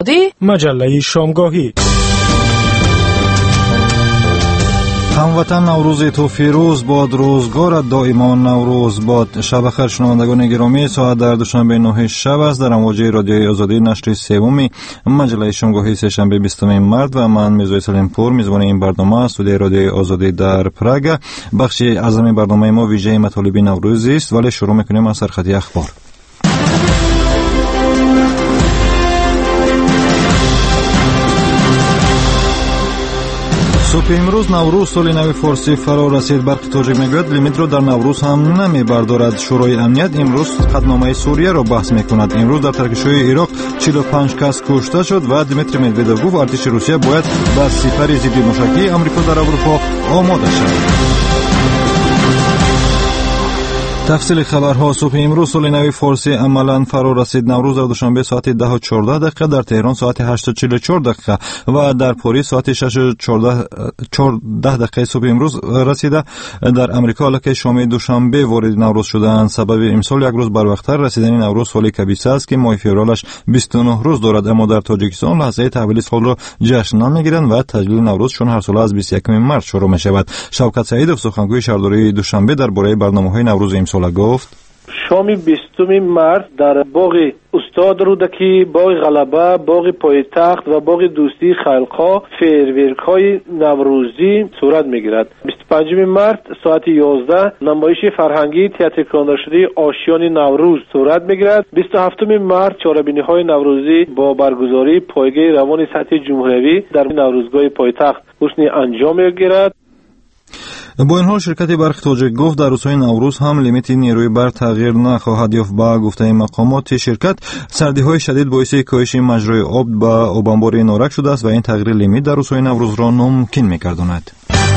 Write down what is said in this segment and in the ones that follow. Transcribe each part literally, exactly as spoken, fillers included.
آزادی، مجله شامگاهی. هموطن نوروز تو فیروز باد، روزگار دائما نوروز باد. شب بخیر شنوندگان گرامی، ساعت در دوشنبه نه شب است. در امواج رادیوی آزادی نشر سوم مجله شامگاهی سه‌شنبه بیستم مارس و من میرزا سلیم پور میزبان این برنامه استودیوی رادیوی آزادی در پراگ. بخش اعظم برنامه ما ویژه مطالب نوروزی است، ولی شروع میکنیم از سرخطی اخبار. صبح امروز نوروز سال نو فارسی فرا رسید. برخی تاجیک میگوید لیمیت را در نوروز هم نمیبردارد. شورای امنیت امروز قطعنامه سوریه را بحث میکند. امروز در ترکشوی عراق چهل و پنج کس کشته شد و دیمیتری مدودوف گفت ارتش روسیه باید به سپر ضد موشکی آمریکا در اروپا آماده شود. تفصیل خبرها. صبح امروز سال نو فارسی عملاً فرا رسید. نوروز در دوشنبه ساعت ده و چهارده دقیقه، در تهران ساعت هشت و چهل و چهار دقیقه و در پاریس ساعت شش و چهارده دقیقه صبح امروز رسیده. در امریکا الکی شام دوشنبه وارد نوروز شدند. سبب امسال یک روز بروقتر رسیدن نوروز سال کبیسه است که ماه فوریه‌اش بیست و نه روز دارد، اما در تاجیکستان لحظه تحویل سال را جشن نمیگیرند و تجلیل نوروز چون هر سال از بیست و یکم مارس شروع می شود. شوکت سعیدов سخنگوی شهرداری دوشنبه درباره برنامه‌های نوروز امسال گفت: شام بیستم مارس در باغ استاد رودکی، باغ غلبه، باغ پایتخت و باغ دوستی خلق‌ها فیرورک‌های نوروزی صورت می‌گیرد. بیست و پنجم مارس ساعت یازده نمایش فرهنگی تئاتر کانادا شده آشیان نوروز صورت می‌گیرد. بیست و هفتم مارس چهاربینی‌های نوروزی با برگزاری پایگاه روان سطح جمهوری در نوروزگاه پایتخت حسنی انجام می‌گیرد. با این حال شرکت برق تاجیک گفت در روزهای نوروز هم لیمیت نیروی برق تغییر نخواهد یافت. با گفته مقامات شرکت، سردی‌های شدید باعث کاهش مجرای آب به آبانبار نارک شده است و این تغییر لیمیت در روزهای نوروز را ناممکن می‌گرداند.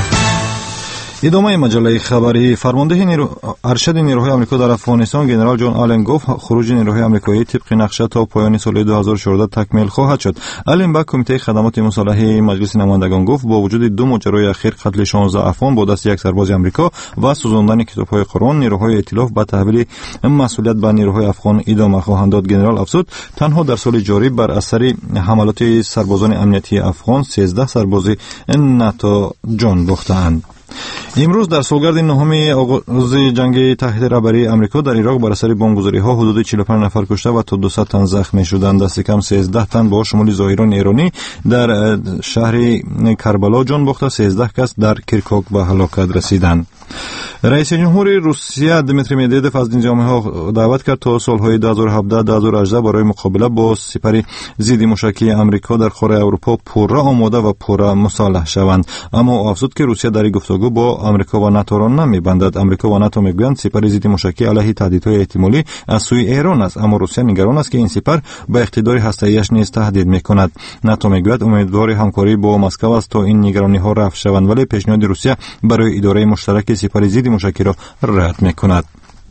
ادامه مجله خبری. فرمانده نیرو... ارشد نیروهای آمریکا در افغانستان جنرال جان آلن گفت خروج نیروهای آمریکایی طبق نقشه تا پایان سال دو هزار و چهارده تکمیل خواهد شد. آلن به کمیته خدمات مسلحه مجلس نمایندگان گفت با وجود دو ماجرای اخیر قتل شانزده افغان با دست یک سرباز آمریکا و سوزاندن کتاب‌های قرآن، نیروهای ائتلاف به تحویل مسئولیت به نیروهای افغان ادامه خواهند داد. جنرال افزود تنها در سال جاری بر اثر حملات سربازان امنیتی افغان سیزده سرباز ناتو جان باختند. امروز در سالگرد نهم آغاز جنگ تحت رهبری آمریکا در عراق بر اثر بمبگذاری‌ها حدود چهل و پنج نفر کشته و تا دویست تن زخمی شدند. دست کم سیزده تن با شمول ظاهران ایرانی در شهر کربلا جان باخته، سیزده کس در کرکوک به هلاکت رسیدند. رئیس جمهور روسیه دیمیتری مدودوف از این جامعه دعوت کرد تا سالهای دو هزار و هفده دو هزار و هجده برای مقابله با سپر ضد موشکی آمریکا در قاره اروپا پوره آماده و پوره مسلح شوند. اما افزود که روسیه در گفتگو با آمریکا و ناتو را نمیبندد. آمریکا و ناتو میگویند سپر ضد موشکی علیه تهدیدهای احتمالی از سوی ایران است، اما روسیه نگران است که این سپر به اقتدار هسته‌ایش نیز تهدید میکند. ناتو میگوید امیدوار همکاری با مسکو است تا این نگرانی‌ها رفع شوند، ولی پیشنهاد روسیه برای اداره مشترک سپر ضد موشکی را رد میکند.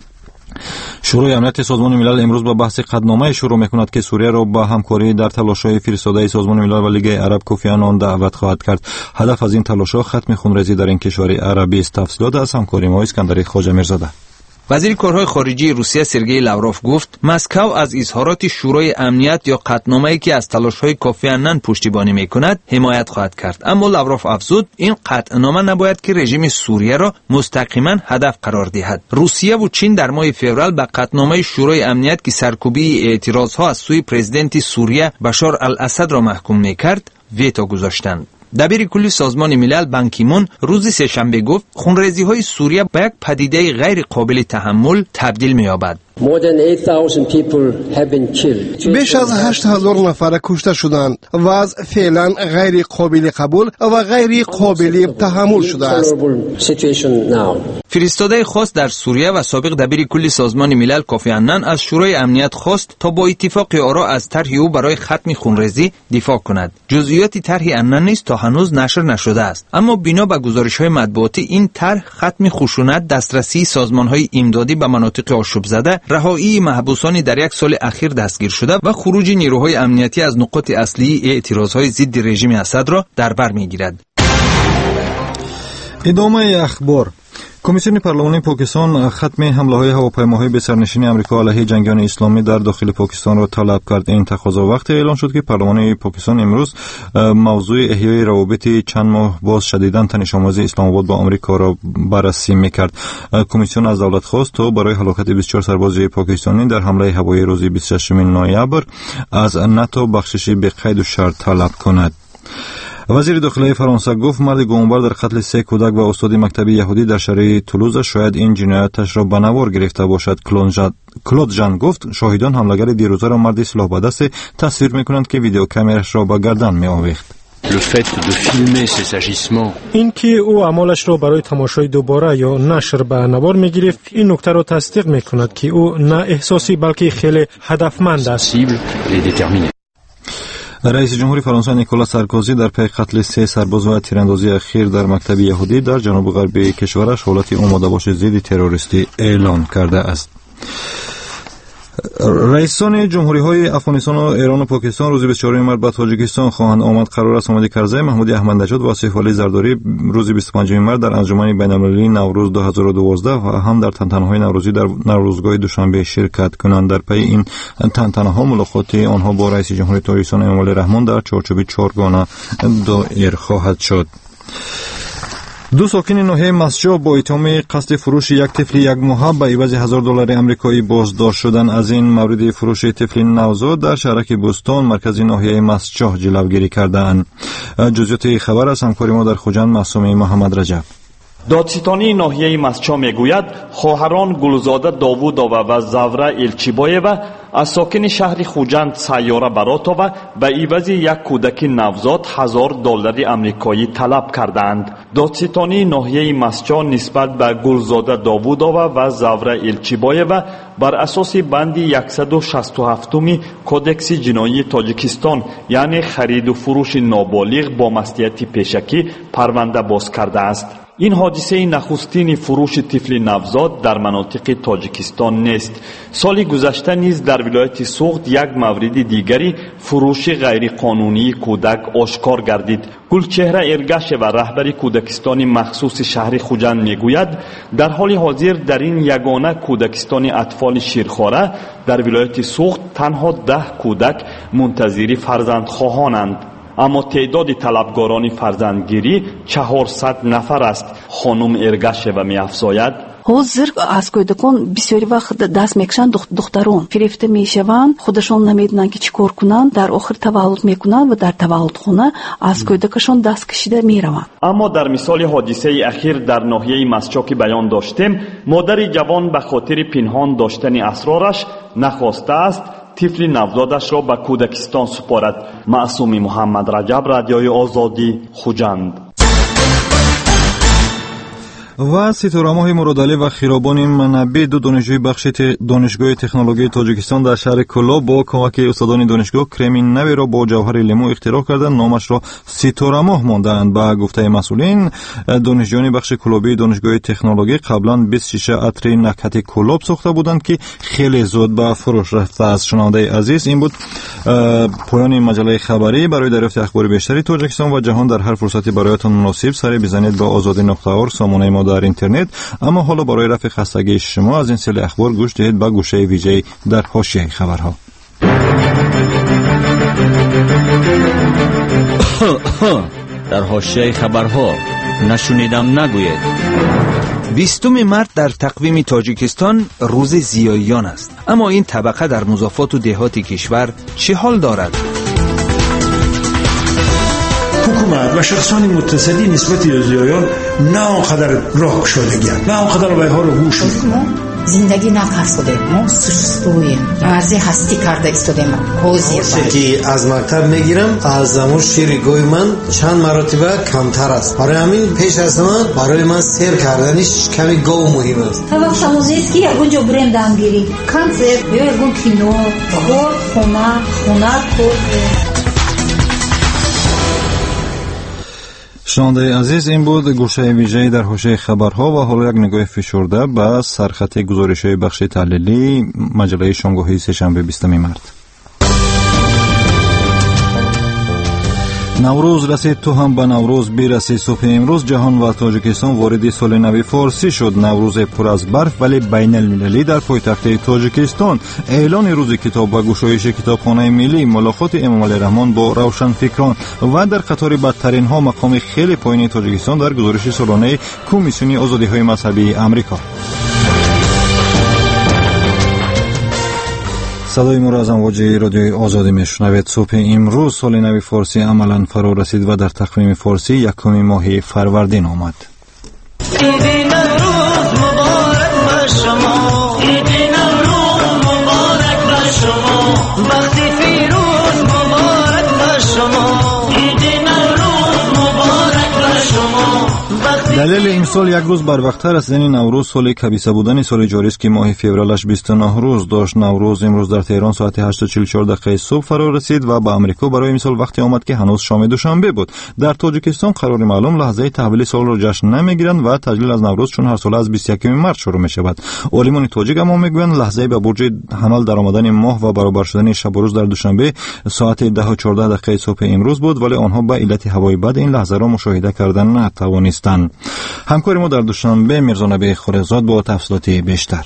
شورای امنیت سازمان ملل امروز با بحث قطعنامه شروع میکند که سوریه را با همکاری در تلاش‌های فرستاده سازمان ملل و لیگ عرب کوفی عنان دعوت خواهد کرد. هدف از این تلاش‌ها ختم خونریزی در این کشور عربی است. تفصیلات از همکاری ما اسکندر خواجه میرزاده. وزیر کارهای خارجی روسیه سرگئی لاوروف گفت مسکو از اظهارات شورای امنیت یا قطعنامه‌ای که از تلاش‌های کوفی عنان پشتیبانی می‌کند حمایت خواهد کرد. اما لاوروف افزود این قطعنامه نباید که رژیم سوریه را مستقیما هدف قرار دهد. روسیه و چین در ماه فوریه به قطعنامه شورای امنیت که سرکوبی اعتراضها از سوی پرزیدنت سوریه بشار الاسد را محکوم می‌کرد ویتو گذاشتند. دبیر کلی سازمان ملل بان کی مون روز سه‌شنبه گفت خونریزی‌های سوریه به یک پدیده غیر قابل تحمل تبدیل می‌یابد. بیش از هشت هزار نفر کشته شدند و از فعلا غیر قابل قبول و غیر قابل تحمل شده است. فرستاده خاص در سوریه و سابق دبیر کلی سازمان ملل کوفی عنان از شورای امنیت خواست تا با اتفاق آرا از طرح او برای ختم خونریزی دفاع کند. جزئیات طرح عنان نیز تا هنوز نشر نشده است، اما بنا به گزارش‌های مطبوعاتی این طرح ختم خشونت، دسترسی سازمان‌های امدادی به مناطق آشوب زده، رهایی محبوسان در یک سال اخیر دستگیر شده و خروج نیروهای امنیتی از نقاط اصلی اعتراضهای ضد رژیم اسد را در بر می‌گیرد. ادامه اخبار. کمیسیون پارلمانی پاکستان ختم حمله‌های هواپیماهای به سرنشین آمریکا علیه جنگیان اسلامی در داخل پاکستان را طلب کرد. این تقاضا وقتی اعلان شد که پارلمان پاکستان امروز موضوع احیای روابط چند ماه باز شدیداً تنش‌آمیز اسلام آباد با آمریکا را بررسی می‌کرد. کمیسیون از دولت خواست تا برای هلاکت بیست و چهار سرباز پاکستانی در حمله هوایی روز بیست و ششم نوامبر از ناتو بخشش به قید و شرط طلب کند. وزیر داخلی فرانسه گفت مرد گمانبر در قتل سه کودک و استاد مکتب یهودی در شهر تولوز شاید این جنایتش را به نوار گرفته باشد. کلود ژان گفت شاهدان حمله‌گر دیروزه را مرد سلاح به دست تصویر می‌کنند که ویدیو کامرش را به گردن می‌آویخت. این که او اعمالش را برای تماشای دوباره یا نشر به نوار می‌گرفت این نکته را تصدیق می‌کند که او نه احساسی بلکه خیلی هدفمند است. رئیس جمهور فرانسه نیکولا سارکوزی در پی قتل سه سرباز و تیراندازی اخیر در مکتب یهودی در جنوب غربی کشورش حالت آماده باش ضد تروریستی اعلان کرده است. رئیسان جمهوری‌های افغانستان و ایران و پاکستان روز بیست و چهارم مارس به تاجیکستان خواهند آمد. قرار است حامد کرزی، محمود احمد نژاد و سیف علی زرداری روز بیست و پنجم مارس در انجمن بین‌المللی نوروز دو هزار و دوازده و هم در تنتنه‌های نوروزی در نوروزگاه دوشنبه شرکت کنند. در پی این تنتنه‌ها ملاقات آنها با رئیس جمهوری تاجیکستان امامعلی رحمان در چارچوب چهارگانه دایر خواهد شد. دو ساکن ناحیه مسجد با اتهام قصد فروش یک طفل یک ماه به عوض هزار دلار آمریکایی بازداشت شدند. از این مورد فروش طفل نوزاد در شهرک بوستان مرکز ناحیه مسجد جلوگیری کردند. جزئیات خبر از همکار ما در خوجند معصومه محمد رجب. دادستانی ناحیه مسجد میگوید خواهران گلزاده داوودова و زوره الچیبایوا از ساکن شهر خوجند سیاره براتова به عوض یک کودک نوزاد هزار دلار آمریکایی طلب کردند. دادستانی ناحیه مسجد نسبت به گلزاده داوودova و زوره الچیبایوا بر اساس بند صد و شصت و هفت کودکس جنایی تاجیکستان یعنی خرید و فروش نابالغ با مصلحت پیشکی پرونده باز کرده است. این حادثه نخستین فروش طفل نوزاد در مناطق تاجیکستان نیست. سال گذشته نیز در ولایت سوخت یک مورد دیگری فروش غیر قانونی کودک آشکار گردید. گلچهره ارگش و رهبر کودکستان مخصوص شهر خوجند میگوید در حال حاضر در این یگانه کودکستان اطفال شیرخواره در ولایت سوخت تنها ده کودک منتظر فرزندخواهانند. اما تعداد طلبگاران فرزندگیری چهارصد نفر است. خانم ارگشева می‌افزاید حاضر از کودکان بسیاری وقت دست میکشند دختران گرفته میشوند خودشان نمیدونن که چیکار کنند در آخر تولد میکنند و در تولد خانه از کودکشان دست کشیده میروند. اما در مثال حادثه اخیر در ناحیه مسجد که بیان داشتیم مادر جوان به خاطر پنهان داشتن اسرارش نخواسته است طفل نوزادش را به کودکستان سپارد. معصوم محمد رجب، رادیوی آزادی، خوجند. و ستاره‌ماه مرادعلی و خیرابان منبع دو دانشجوی بخش دانشگاه تکنولوژی تاجیکستان در شهر کلاب با کمک استادان دانشگاه کرم نوی را با جوهر لیمو اختراع کردند. نامش را ستاره‌ماه ماندند. به گفته مسئولین دانشجویان بخش کلابی دانشگاه تکنولوژی قبلا بیست و شش عطر نکهت کلاب ساخته بودند که خیلی زود به فروش رفته است. شنونده عزیز این بود پایان مجله خبری. برای دریافت اخبار بیشتری تاجیکستان و جهان در هر فرصتی برایتان مناسب سری بزنید به آزادی نقطه اورگ سامانه ما در اینترنت. اما حالا برای رفع خستگی شما از این سری اخبار گوش دهید به گوشه ویژه در حاشیه خبرها. در حاشیه خبرها نشنیدم نگوید. بیستم مارس در تقویم تاجیکستان روز زیاییان است. اما این طبقه در مضافات و دهات کشور چه حال دارد؟ حکومت و شخصان متصدی نسبت به زیایان نه آنقدر راه شدگی‌اند، نه آنقدر رای‌ها رو گوش می‌کنند. زندگی نفرستاده ما سوستویم ارزی هستی کرده ایستادیم حوزی که از مکتب میگیرم از زمان شیر گوی من چند مراتبه کمتر است. برای همین پیش از من برای من سیر کردنش کمی گو مهم است. تا وقت موزیست که یکون جو برند هم گیری کنسرت یا یکون کینو خور خونه خونه خور. شنونده عزیز این بود گوشه ویژه‌ای در حوزه خبرها و حالا یک نگاه فشرده به سرخط گزارش‌های بخش تحلیلی مجله شنبه سه‌شنبه بیستم مارس. наврӯз расид ту ҳам ба наврӯз бираси. субҳи имрӯз ҷаҳон ва тоҷикистон вориди соли нави форсӣ шуд. наврӯзе пур аз барф вале байналмилалӣ дар пойтахти тоҷикистон. эълони рӯзи китоб ва гушоиши китобхонаи миллӣ, мулоқоти эмомалираҳмон бо равшанфикрон ва дар қатори бадтаринҳо мақоми хеле поини тоҷикистон дар гузориши солонаи комиссиони озодиҳои мазҳабии амрико. صدای ما را از امواج رادیوی آزادی میشنوید. صبح امروز سال نو فارسی عملاً فرا رسید و در تقویم فارسی یکم ماه فروردین آمد. دلیل امسال یک روز بروقتر رسیدن نوروز سال کبیسه بودن سال جاری است که ماه فوریهش بیست و نه روز داشت. نوروز امروز در تهران ساعت هشت و چهل و چهار دقیقه صبح فرا رسید و به امریکا برای امسال وقتی آمد که هنوز شام دوشنبه بود. در تاجیکستان قرار معلوم لحظه تحویل سال را جشن نمیگیرند و تجلیل از نوروز چون هر سال از بیست و یکم مارس شروع می شود. عالمان تاجیک اما میگویند لحظه به برج حمل در آمدن ماه و برابر شدن شب و روز در دوشنبه ساعت ده و چهارده دقیقه صبح امروز بود، ولی آنها به علت هوای بد این لحظه را مشاهده کردن نتوانستند. همکار ما در دوشنبه میرزا نبی خورزاد با تفصیلات بیشتر.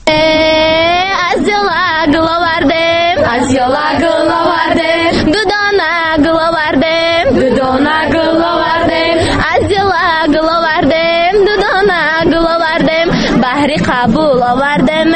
از یلا گلوردم از یلا گلوردم دودانا گلوردم دودانا گلوردم از یلا گلوردم دودانا گلوردم بحری قبول آوردم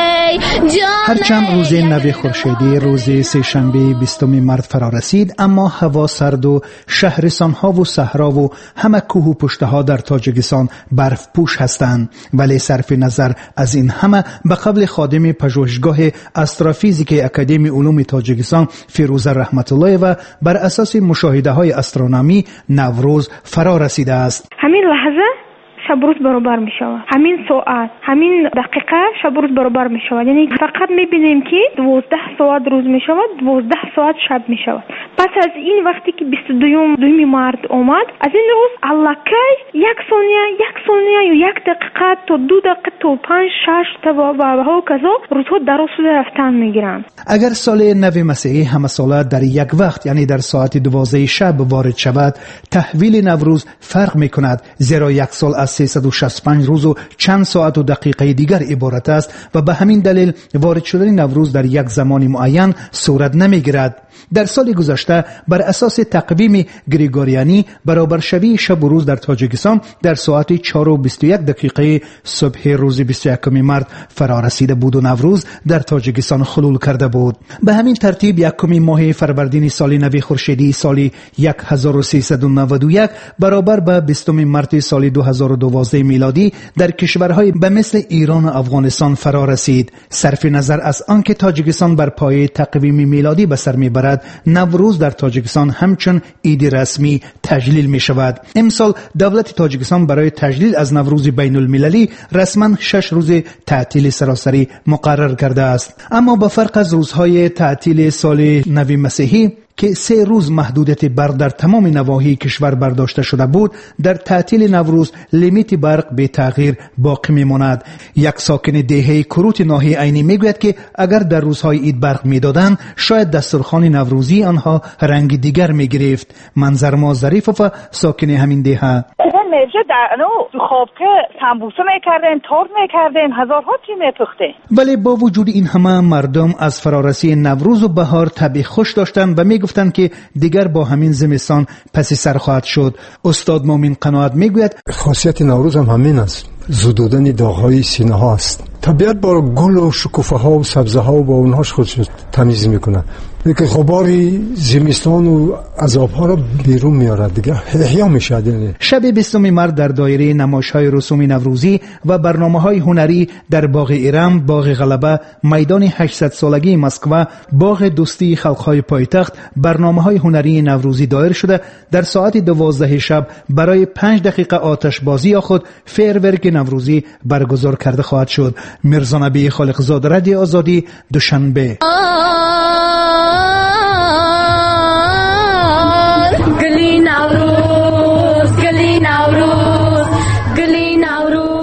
هرچند روز نو خورشیدی روز سه‌شنبه بیستم مارس فرا رسید، اما هوا سرد و شهرستان‌ها و صحرا و همه کوه و پشته‌ها در تاجیکستان برف پوش هستند. ولی صرف نظر از این همه به قول خادم پژوهشگاه استرافیزیک اکادمی علوم تاجیکستان فیروزه رحمت الله و بر اساس مشاهده‌های استرونومی نوروز فرا رسیده است. همین لحظه شب روز برابر می شود، همین ساعت همین دقیقه شب روز برابر می شود. یعنی فقط می بینیم که دوازده ساعت روز می شود، دوازده ساعت شب می شود. پس از این وقتی که بیست و دو مارس آمد، از این روز الکی یک ثانیه یک ثانیه یا یک دقیقه تا دو دقیقه تا پنج شش تا و ها کذا روزها درست شده رفتن می گیرند. اگر سال نو مسیحی همه ساله در یک وقت یعنی در ساعت دوازده شب وارد شود، تحویل نوروز فرق می کند، زیرا یک سال از سیصد و شصت و پنج روز و چند ساعت و دقیقه دیگر عبارت است و به همین دلیل وارد شدن نوروز در یک زمان معین صورت نمیگیرد. در سال گذشته بر اساس تقویم گریگوریانی برابر شوی شب و روز در تاجیکستان در ساعت چهار و بیست و یک دقیقه صبح روز بیست و یکم مارس فرا رسیده بود و نوروز در تاجیکستان حلول کرده بود. به همین ترتیب یکم ماه فروردین سال نو خورشیدی سال هزار و سیصد و نود و یک برابر به بیستم مارس سال دو هزار و دوازده میلادی در کشورهای به مثل ایران و افغانستان فرا رسید. صرف نظر از آنکه تاجیکستان بر پایه تقویم میلادی به سر میبرد، نوروز در تاجیکستان همچون عید رسمی تجلیل می شود. امسال دولت تاجیکستان برای تجلیل از نوروز بین المللی رسما شش روز تعطیل سراسری مقرر کرده است. اما با فرق از روزهای تعطیل سال نو مسیحی که سه روز محدودیت برق در تمام نواحی کشور برداشته شده بود، در تعطیل نوروز لیمیت برق به تغییر باقی میماند. یک ساکن دهه کروت ناحیه عینی میگوید که اگر در روزهای عید برق میدادند، شاید دسترخوان نوروزی آنها رنگ دیگر میگرفت. منظرما ظریفوف ساکن همین دهه میشه در نو خواب که سمبوسه میکردن، تورت میکردن، هزارها چی میپخته. ولی با وجود این همه مردم از فرارسی نوروز و بهار طبع خوش داشتند و میگفتند که دیگر با همین زمستان پس سر خواهد شد. استاد مومن قناعت میگوید خاصیت نوروز هم همین است، زدودن داغ‌های سینه ها است. طبیعت با گل و شکوفه ها و سبزه ها و با اونهاش خودش تمیز میکنه. که غباری زمستان و عذاب ها را بیرون میارد، دیگه احیا میشه. شب بیستم مارس در دایره نمایش‌های رسومی نوروزی و برنامه‌های هنری در باغ ایران، باغ غلبه، میدان هشتصد سالگی مسکو، باغ دوستی خلق‌های پایتخت برنامه‌های هنری نوروزی دایر شده. در ساعت دوازده شب برای پنج دقیقه آتش بازی یا خود فیرورک نوروزی برگزار کرده خواهد شد. میرزا نبی خالقزاد، رادیو آزادی، دوشنبه.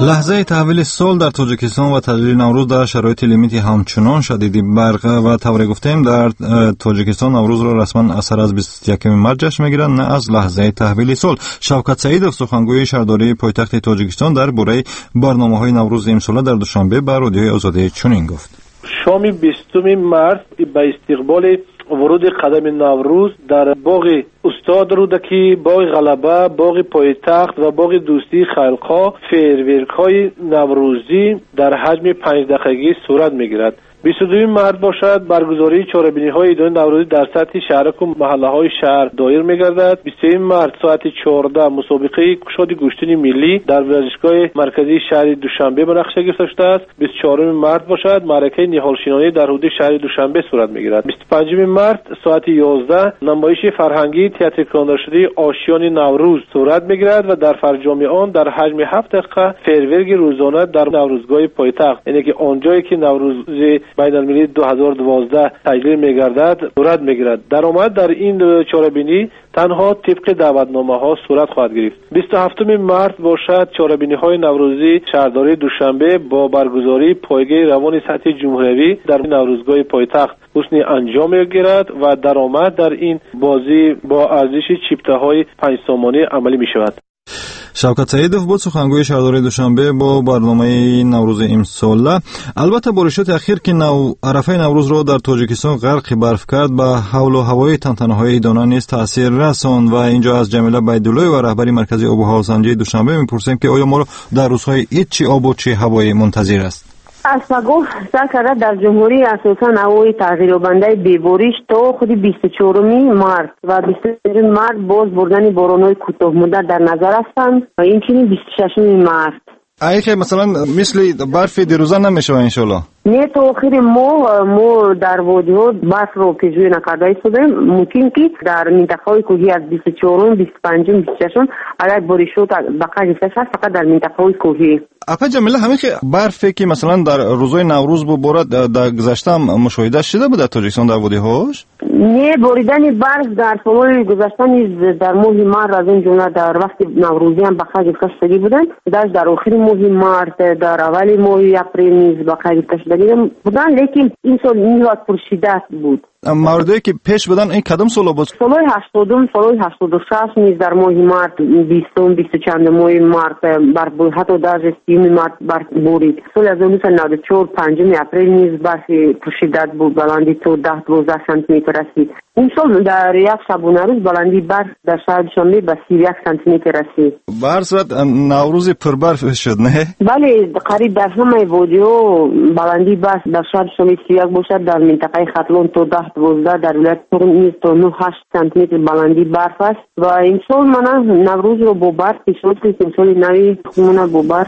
لحظه تحویل سال در تاجیکستان و تعطیل نوروز در شرایط لیمیتی همچنان شدیدی برق و طور گفتیم در تاجیکستان نوروز را رسما اثر از بیست و یکم مارس جشن میگیرند نه از لحظه تحویل سال. شوکت سعیدov سخنگوی شهرداری پایتخت تاجیکستان درباره برنامه‌های نوروز امسال در دوشنبه به رادیوی آزادی چنین گفت: شام بیستم مارس به استقبال ورود قدم نوروز در باغ استاد رودکی، باغ غلبه، باغ پایتخت و باغ دوستی خلقا فیرورک‌های نوروزی در حجم پنج دقیقه‌ای صورت می‌گیرد. بیست و دو مارس باشد برگزاری چهاربینی‌های ایدان نوروزی در سطح شهرک و محله‌های شهر دایر می‌گردد. بیست و سوم مارس ساعت چهارده مسابقه کشاد گوشتنی ملی در ورزشگاه مرکزی شهر دوشنبه منعقد گرفته شده است. بیست و چهارم مارس باشد معرکه نهالشینانی در حدود شهر دوشنبه صورت می‌گیرد. بیست و پنجم مارس ساعت یازده نمایش فرهنگی تئاتر کاندار شده آشیان نوروز صورت می‌گیرد و در فرجام آن در حجم هفت دقیقه فیرورک روزانه در نوروزگاه پایتخت، یعنی که آنجایی که نوروز بین المللی دو هزار و دوازده تجلیل می‌گردد صورت می‌گیرد. درآمد در این چهاربینی تنها طبق دعوتنامه‌ها صورت خواهد گرفت. بیست و هفتم مارس باشد چهاربینی‌های نوروزی شهرداری دوشنبه با برگزاری پایگاه روان سطح جمهوری در نوروزگاه پایتخت حسن انجام می‌گیرد و درآمد در این بازی با ارزش چیپته‌های پنج سامانه عملی می‌شود. شوکت سعیدov بود سخنگوی شهرداری دوشنبه با برنامه نوروز امسال. البته بارشات اخیر که نو عرفه نوروز را در تاجیکستان غرق برف کرد به حول و هوای تنتنه‌های دانه نیز تاثیر رساند و اینجا از جمیله بیدالله و رهبری مرکزی آب و هوا سنجی دوشنبه میپرسیم که آیا ما را در روزهای عید چه آب و چه هوایی منتظر است؟ از پگاه سعی کرده در جمهوری اساساً هوای تغییرابنده بیباریش تا خود بیست و چهارم مارس و بیست و پنجم مارس باز بردن باران‌های کوتاه مدت در نظر هستند و اینچنین بیست و ششم مارس. اگه که مثلا مثل برف دیروزه نمیشه انشالله؟ نه تا آخر ماه ما در وادی‌ها برف رو پیش‌بینی نکرده ایستادیم. ممکن که در منطقه‌های کوهی از بیست و چهارم، بیست و پنجم، بیست و ششم اگر بارشات بقیه هست فقط در منطقه‌های کوهی. اپا جمیله همین که برفی که مثلا در روزهای نوروز ببارد در گذشته هم مشاهده شده بود در تاجیکستان در وادی‌هاش؟ نه، باریدن برف در سال گذشته نیز در ماه مارس از این جمله در وقت نوروزی هم بقیه گذشته بودند. در در آخر ماه مارس در اول ماه اپریل نیز بقیه گذشته بودن، لیکن این سال نیز پرشدت بود. موردی که پیش بدن این کدام سال بود؟ سالهای هشتادم، سالهای هشتاد و شش نیز در ماه مارس، بیستم، بیست و چند ماه مارس برف بود، حتی در سیوم مارس برف بارید. سال از نوزده نود و چهار پنجم اپریل نیز برف پرشدت بود، بلندی تا ده دوازده سانتی متر رسید. این سال در یک شبانه روز بلندی برف در شهر دوشنبه به سی و یک سانتی متر رسید. برصورت نوروز پربرف شد نه؟ بله، قریب در همه وادی‌ها بلندی برف در شهر دوشنبه سی و یک باشد. در منطقه ختلون تا ده دوازده در ولایت کرم نیز تا نه هشت سانتی متر بلندی برف است و این سال من نوروز رو با برف پیشنهاد کنم. این سال نوی خودمون با برف.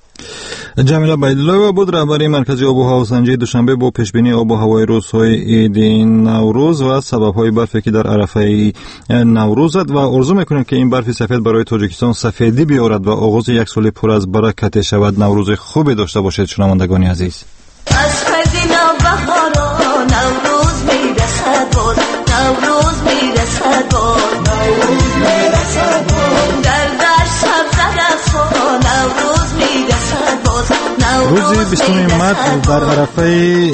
جمیله بیدالله بود رهبری مرکزی آب و هوا سنجی دوشنبه با پیشبینی آب و هوای روزهای عید نوروز و سبب‌های برفی که در عرفه نوروز است و آرزو می‌کنیم که این برف سفید برای تاجیکستان سفیدی بیاورد و آغاز یک سال پر از برکت شود. نوروز خوبی داشته باشید شنوندگان عزیز. از خزینه بهارا نوروز میرسد باز، نوروز میرسد باز، نوروز میرسد باز، در در سبز رقصا نوروز میرسد باز. روز بیستم مارس در عرفه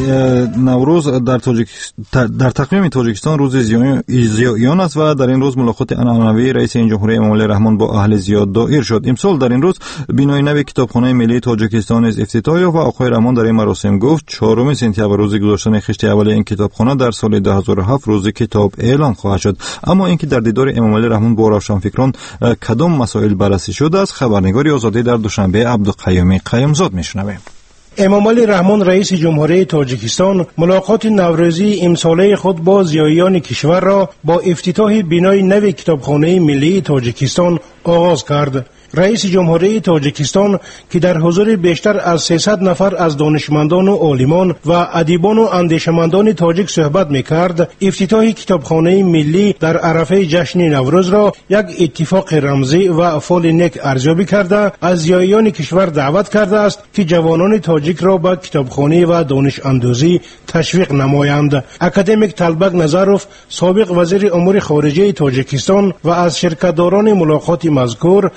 نوروز در تاجیکستان در تقویم تاجیکستان روز زیایان است و در این روز ملاقات عنعنوی رئیس جمهوری امام علی رحمان با اهل زیاد دایر شد. امسال در این روز بینای نو کتابخانه ملی تاجیکستان از افتتاح یافت و آقای رحمان در این مراسم گفت چهارم سپتامبر روز گذاشتن خشت اول این کتابخانه در سال دو هزار و هفت روز کتاب اعلان خواهد شد. اما اینکه در دیدار امام علی رحمان با روشنفکران کدام مسائل بررسی شده است خبرنگاری آزادی در دوشنبه عبدالقیوم قیومزاد میشنویم. امام علی رحمان رئیس جمهوری تاجیکستان ملاقات نوروزی امساله خود با زیایان کشور را با افتتاح بینای نو کتابخانه ملی تاجیکستان آغاز کرد. رئیس جمهوری تاجیکستان که در حضور بیشتر از سیصد نفر از دانشمندان و عالمان و ادیبان و اندیشمندان تاجیک صحبت می‌کرد، افتتاح کتابخانه ملی در عرفه جشن نوروز را یک اتفاق رمزی و فال نیک ارزیابی کرده از زیایان کشور دعوت کرده است که جوانان تاجیک را به کتابخانه و دانش اندوزی تشویق نمایند. اکادمیک طلبک نظروف سابق وزیر امور خارجه تاجیکستان و از شرکت‌داران ملاقات مذکور تشویق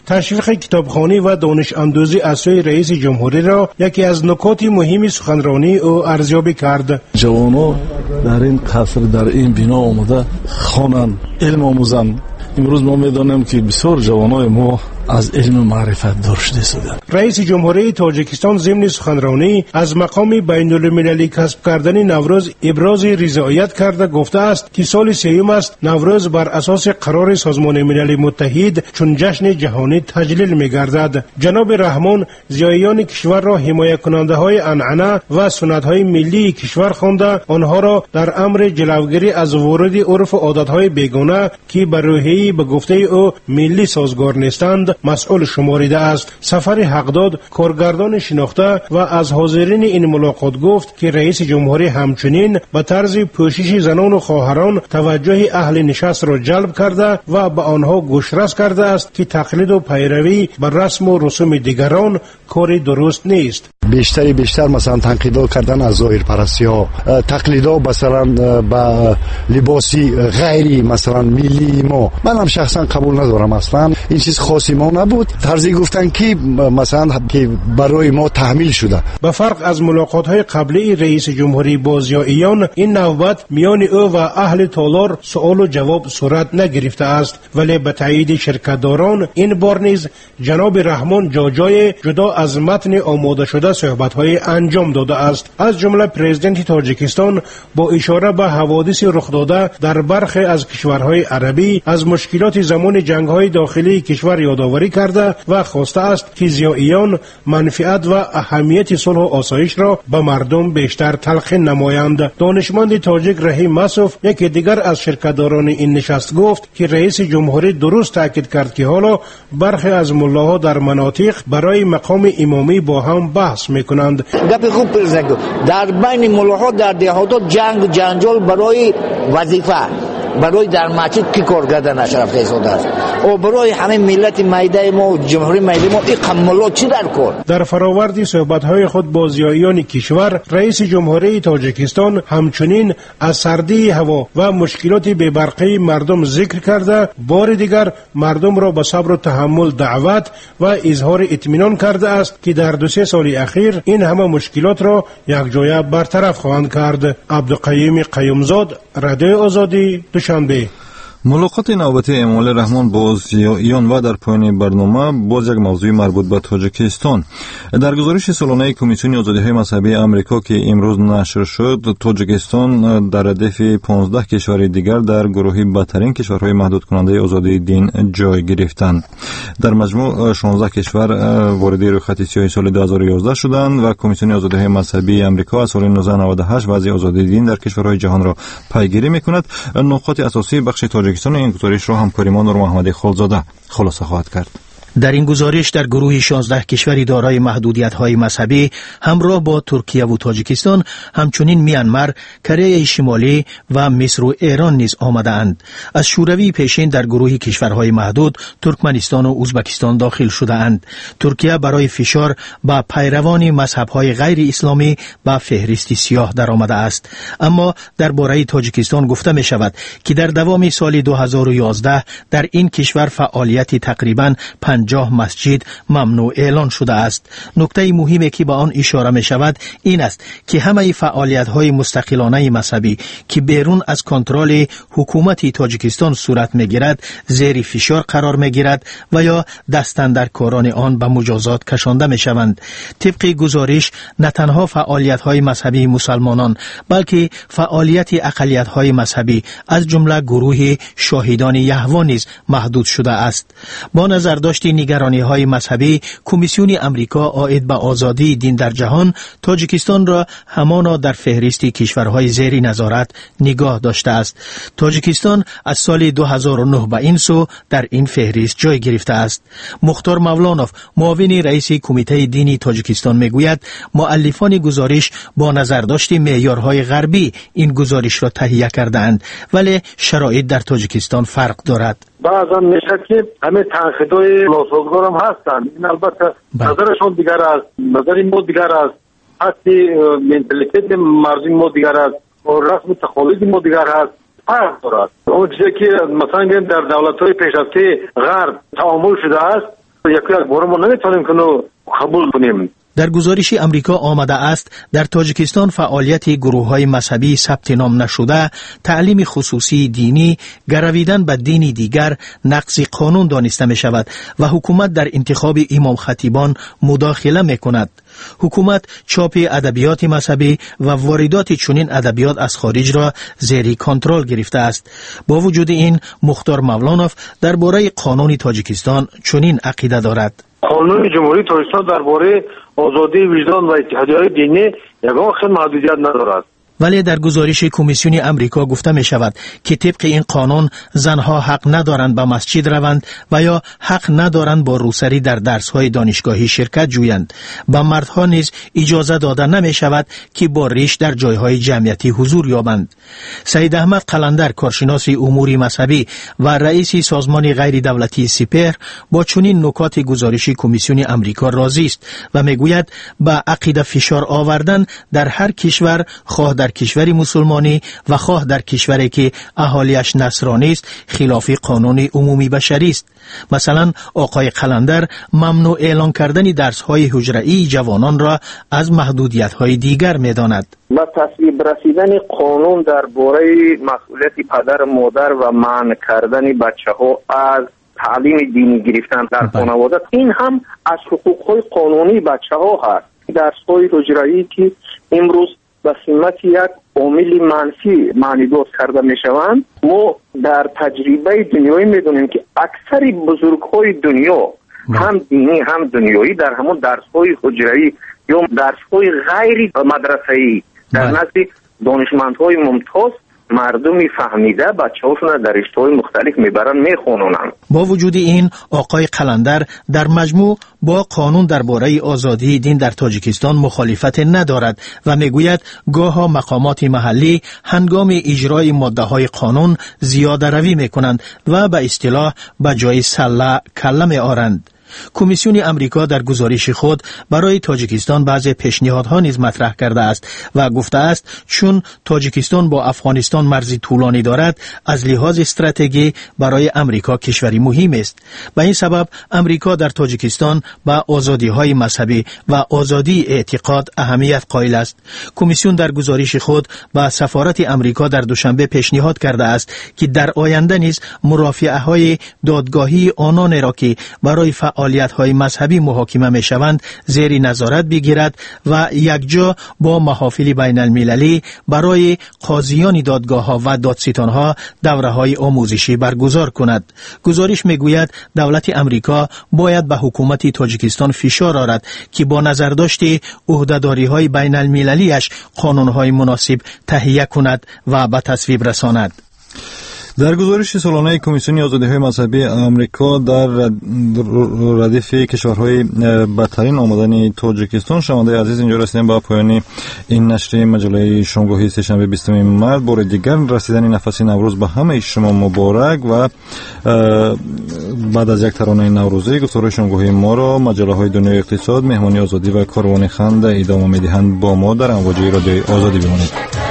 چرخ کتابخوانی و دانش اندوزی از سوی رئیس جمهوری را یکی از نکات مهم سخنرانی او ارزیابی کرد. جوانان در این قصر در این بنا آمده خوانند، علم آموزند. امروز ما میدانیم که بسیار جوانای ما از علم معرفت دور شده شدند. رئیس جمهوری تاجیکستان ضمن سخنرانی از مقام بین المللی کسب کردن نوروز ابراز رضایت کرده گفته است که سال سیوم است نوروز بر اساس قرار سازمان ملل متحد چون جشن جهانی تجلیل می‌گردد. جناب رحمان زیایان کشور را حمایت کننده های عنعنه و سنت های ملی کشور خوانده آنها را در امر جلوگیری از ورود عرف و عادت های بیگانه که بر روحیه به گفته او ملی سازگار نیستند مسئول شماریده است. سفر حقداد کارگردان شناخته و از حاضرین این ملاقات گفت که رئیس جمهوری همچنین به طرز پوشش زنان و خواهران توجه اهل نشست را جلب کرده و به آنها گوشرس کرده است که تقلید و پیروی بر رسم و رسوم دیگران کاری درست نیست. بیشتری بیشتر مثلا تنقیدا کردن از ظاهر پرستی ها، تقلیدا مثلا با لباسی غیری مثلا ملی ما، من هم شخصا قبول ندارم. اصلا این چیز خاصی ما نبود. طرزی گفتن که مثلا که برای ما تحمیل شده. به فرق از ملاقات های قبلی رئیس جمهوری با ضیائیان این نوبت میان او و اهل تالار سوال و جواب صورت نگرفته است، ولی به تایید شرکتداران این بار نیز جناب رحمان جاجای جدا از متن آماده شده صحبت‌های انجام داده است. از جمله پرزیدنت تاجیکستان با اشاره به حوادث رخ داده در برخی از کشورهای عربی از مشکلات زمان جنگ‌های داخلی کشور یادآوری کرده و خواسته است که ضیائیان منفعت و اهمیت صلح و آسایش را به مردم بیشتر تلقین نمایند. دانشمند تاجیک رحیم مسعود یکی دیگر از شرکتداران این نشست گفت که رئیس جمهوری درست تاکید کرد که حالا برخی از ملاها در مناطق برای مقام امامی با هم بحث میکنند. گپ خوب پرزنگ در بین ملاها در دهاتات جنگ جنجال برای وظیفه برای در مسجد کی کار کردن اشرف حسود است و برای همه ملت میده ما و جمهوری میده ما این قملا چی در کار. در فراورد صحبت‌های خود با ضیائیان کشور رئیس جمهوری تاجیکستان همچنین از سردی هوا و مشکلات بی‌برقی مردم ذکر کرده بار دیگر مردم را به صبر و تحمل دعوت و اظهار اطمینان کرده است که در دو سه سال اخیر این همه مشکلات را یکجای برطرف خواهند کرد. عبدالقیوم قیومزاد، رادیو آزادی، دوشنبه. ملاقات نوبتی امامعلی رحمان با ضیائیان و در پایان برنامه باز یک موضوع مربوط به تاجیکستان. در گزارش سالانه کمیسیون آزادی‌های مذهبی آمریکا که امروز نشر شد، تاجیکستان در ردیف پانزده کشور دیگر در گروه بدترین کشورهای محدود کننده آزادی دین جای گرفتند. در مجموع شانزده کشور وارد رویخط سیاه سال دو هزار و یازده شدند و کمیسیون آزادی‌های مذهبی آمریکا از سال نوزده نود و هشت وضع آزادی دین در کشورهای جهان را پیگیری می‌کند. نقاط اساسی بخش تاجیکستان این گزارش را همکاریمان نور محمدی خالزاده خلاصه خواهد کرد. در این گزارش در گروه شانزده کشور دارای محدودیت‌های مذهبی همراه با ترکیه و تاجیکستان همچنین میانمار، کره شمالی و مصر و ایران نیز آمده‌اند. از شوروی پیشین در گروه کشورهای محدود ترکمنستان و ازبکستان داخل شده‌اند. ترکیه برای فشار به پیروان مذهب‌های غیر اسلامی به فهرست سیاه درآمده است. اما درباره تاجیکستان گفته می شود که در دوام سال دو هزار و یازده در این کشور فعالیت تقریباً پنجاه مسجد ممنوع اعلان شده است. نکته مهمی که به آن اشاره می شود این است که همه فعالیت های مستقلانه مذهبی که بیرون از کنترل حکومت تاجیکستان صورت می گیرد زیر فشار قرار می گیرد و یا دستاندرکاران آن به مجازات کشانده می شوند. طبق گزارش نه تنها فعالیت های مذهبی مسلمانان بلکه فعالیت اقلیت های مذهبی از جمله گروه شاهدان یهوه نیز محدود شده است. با نظر داشت نگرانی های مذهبی، کمیسیون امریکا عاید به آزادی دین در جهان تاجیکستان را همانا در فهرست کشورهای زیر نظارت نگاه داشته است. تاجیکستان از سال دو هزار و نه به این سو در این فهرست جای گرفته است. مختار مولانوف، معاون رئیس کمیته دینی تاجیکستان میگوید مؤلفان گزارش با نظر داشت معیارهای غربی این گزارش را تهیه کردند، ولی شرایط در تاجیکستان فرق دارد. بعضا میشه که همه تنقیدهای ناسازگار هم هستند. این البته نظرشون دیگر است، نظر ما دیگر است، حتی منتالیته مردم ما دیگر است و رسم تقالید ما دیگر است. فرق دارد. اون چیزی که مثلا در دولت‌های پیشرفته غرب تعامل شده است یک یک بار ما نمیتونیم کنو قبول کنیم. در گزارش امریکا آمده است در تاجیکستان فعالیت گروه‌های مذهبی ثبت نام نشده، تعلیم خصوصی دینی، گرویدن به دینی دیگر نقض قانون دانسته می شود و حکومت در انتخاب امام خطیبان مداخله می کند. حکومت چاپ ادبیات مذهبی و واردات چنین ادبیات از خارج را زیر کنترل گرفته است. با وجود این مختار مولانوف درباره قانون تاجیکستان چنین عقیده دارد. قانون جمهوری تاجیکستان درباره آزادی وجدان و اتحادیه‌های دینی یگان خیلی محدودیت ندارد. ولی در گزارش کمیسیون امریکا گفته می شود که طبق این قانون زنها حق ندارند به مسجد روند و یا حق ندارند با روسری در درس‌های دانشگاهی شرکت جویند. به مردها نیز اجازه داده نمی شود که با ریش در جایهای جمعیتی حضور یابند. سید احمد قلندر، کارشناس امور مذهبی و رئیس سازمان غیر دولتی سپهر، با چنین نکات گزارش کمیسیون امریکا راضی است و میگوید به عقیده فشار آوردن در هر کشور، خواه در کشوری مسلمانی و خواه در کشوری که اهالیش نصرانی است، خلاف قانون عمومی بشری است. مثلا آقای قلندر ممنوع اعلان کردن درس‌های حجره‌ای جوانان را از محدودیت‌های دیگر می‌داند. با تصویب رسیدن قانون درباره مسئولیت پدر مادر و منع کردن بچه‌ها از تعلیم دینی گرفتن در خانواده، این هم از حقوق‌های قانونی بچه‌ها هست. درس‌های حجره‌ای که امروز به سمت یک عامل منفی معنیدوز کرده می شوند، ما در تجربه دنیایی می دونیم که اکثر بزرگ‌های دنیا هم دینی هم دنیایی در همون درس‌های حجره‌ای یا درس‌های غیر مدرسه‌ای در نزد دانشمندهای ممتاز مردمی فهمیده بچه‌هاشون در رشته‌های مختلف میبرن میخونونن. با وجود این آقای قلندر در مجموع با قانون درباره آزادی دین در تاجیکستان مخالفت ندارد و میگوید گاهی مقامات محلی هنگام اجرای ماده‌های قانون زیاده روی میکنند و به اصطلاح به جای سله کله میآرند. کمیسیون امریکا در گزارش خود برای تاجیکستان بعضی پیشنهادها نیز مطرح کرده است و گفته است چون تاجیکستان با افغانستان مرزی طولانی دارد، از لحاظ استراتژی برای امریکا کشوری مهم است. به این سبب امریکا در تاجیکستان به آزادی‌های مذهبی و آزادی اعتقاد اهمیت قائل است. کمیسیون در گزارش خود به سفارت امریکا در دوشنبه پیشنهاد کرده است که در آینده نیز مرافعه‌های دادگاهی آنان را که برای فعالیت‌های مذهبی محاکمه می‌شوند زیر نظارت بگیرد و یکجا با محافل بین المللی برای قاضیان دادگاه‌ها و دادستان‌ها دوره‌های آموزشی برگزار کند. گزارش می‌گوید دولت امریکا باید به حکومت تاجیکستان فشار آورد که با نظر داشته عهده‌داری‌های بین المللی‌اش قانون‌های مناسب تهیه کند و به تصویب رساند. در گزارش سالانه کمیسیون آزادی‌های مذهبی آمریکا در ردیف کشورهای بدترین آمدن تاجیکستان، شنونده عزیز اینجا رسیدیم به پایان این نشر مجله شامگاهی سه‌شنبه بیستم مارس. بار دیگر رسیدن نفس نوروز به همه شما مبارک و بعد از یک ترانه نوروزی گفتار شامگاهی ما را مجله های دنیای اقتصاد، مهمانی آزادی و کاروان خند ادامه می‌دهند. با ما در امواج رادیوی آزادی بمانید.